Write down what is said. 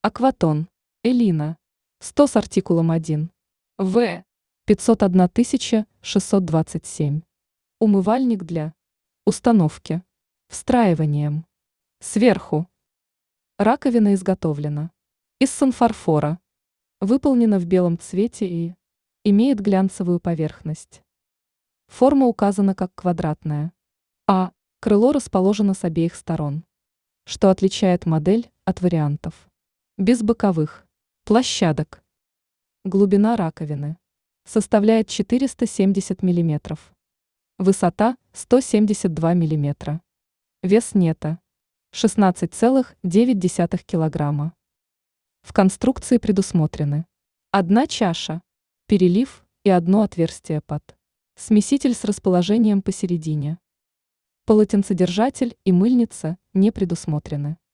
Акватон. Элина. 100 с артикулом 1. В. 501 627. Умывальник для установки. Встраиванием. Сверху. Раковина изготовлена из санфарфора. Выполнена в белом цвете и имеет глянцевую поверхность. Форма указана как квадратная. А. Крыло расположено с обеих сторон, что отличает модель от вариантов без боковых площадок. Глубина раковины составляет 470 мм. Высота 172 мм. Вес нета 16,9 кг. В конструкции предусмотрены одна чаша, перелив и одно отверстие под смеситель с расположением посередине. Полотенцедержатель и мыльница не предусмотрены.